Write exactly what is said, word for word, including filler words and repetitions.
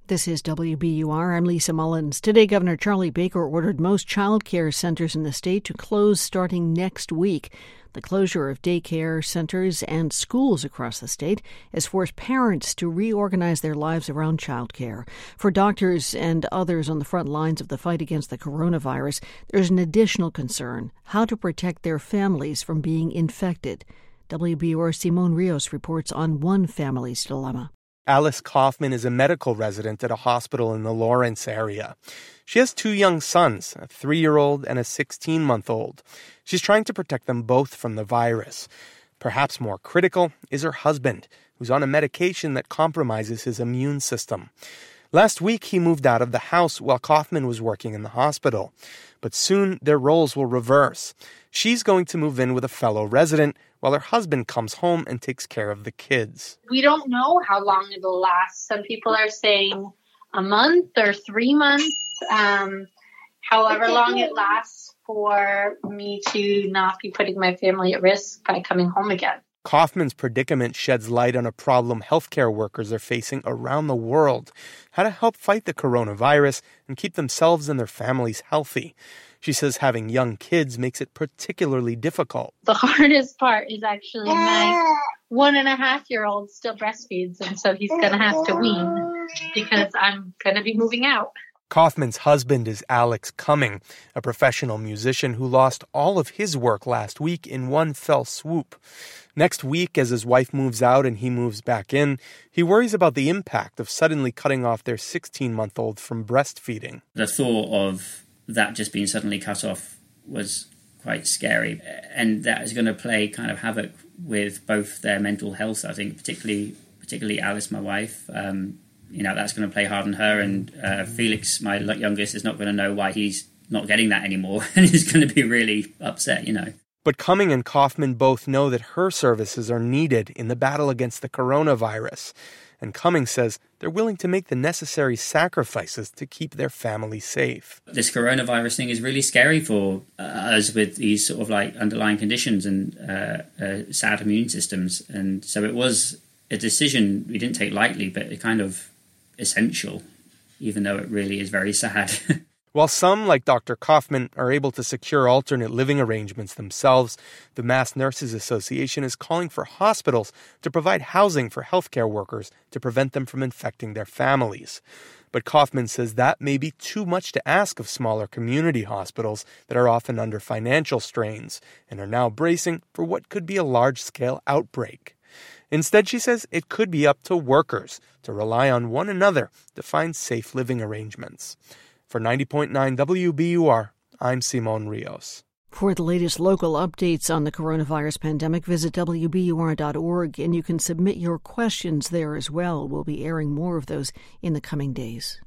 This is W B U R. I'm Lisa Mullins. Today, Governor Charlie Baker ordered most child care centers in the state to close starting next week. The closure of daycare centers and schools across the state has forced parents to reorganize their lives around child care. For doctors and others on the front lines of the fight against the coronavirus, there's an additional concern: how to protect their families from being infected. W B U R Simon Rios reports on one family's dilemma. Alice Kaufman is a medical resident at a hospital in the Lawrence area. She has two young sons, a three-year-old and a sixteen-month-old. She's trying to protect them both from the virus. Perhaps more critical is her husband, who's on a medication that compromises his immune system. Last week, he moved out of the house while Kaufman was working in the hospital. But soon, their roles will reverse. She's going to move in with a fellow resident while her husband comes home and takes care of the kids. We don't know how long it'll last. Some people are saying a month or three months. Um, however long it lasts for me to not be putting my family at risk by coming home again. Kaufman's predicament sheds light on a problem healthcare workers are facing around the world: how to help fight the coronavirus and keep themselves and their families healthy. She says having young kids makes it particularly difficult. The hardest part is actually my one and a half year old still breastfeeds, and so he's going to have to wean because I'm going to be moving out. Kaufman's husband is Alex Cumming, a professional musician who lost all of his work last week in one fell swoop. Next week, as his wife moves out and he moves back in, he worries about the impact of suddenly cutting off their sixteen-month-old from breastfeeding. The thought of that just being suddenly cut off was quite scary, and that is going to play kind of havoc with both their mental health, I think, particularly particularly Alice, my wife. Um, you know, that's going to play hard on her, and uh, Felix, my youngest, is not going to know why he's not getting that anymore, and he's going to be really upset, you know. But Cumming and Kaufman both know that her services are needed in the battle against the coronavirus. And Cumming says they're willing to make the necessary sacrifices to keep their family safe. This coronavirus thing is really scary for uh, us with these sort of like underlying conditions and uh, uh, sad immune systems. And so it was a decision we didn't take lightly, but it kind of essential, even though it really is very sad. While some, like Doctor Kaufman, are able to secure alternate living arrangements themselves, the Mass Nurses Association is calling for hospitals to provide housing for healthcare workers to prevent them from infecting their families. But Kaufman says that may be too much to ask of smaller community hospitals that are often under financial strains and are now bracing for what could be a large-scale outbreak. Instead, she says it could be up to workers to rely on one another to find safe living arrangements. For ninety point nine W B U R, I'm Simon Rios. For the latest local updates on the coronavirus pandemic, visit W B U R dot org, and you can submit your questions there as well. We'll be airing more of those in the coming days.